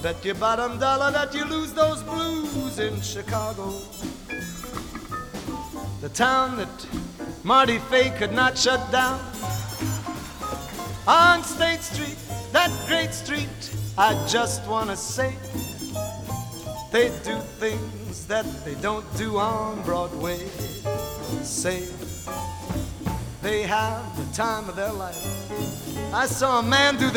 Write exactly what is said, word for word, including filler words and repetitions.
bet your bottom dollar that you lose those blues in Chicago. The town that Marty Fay could not shut down. On State Street, that great street, I just wanna say, they do things that they don't do on Broadway. Say, they have the time of their life. I saw a man do the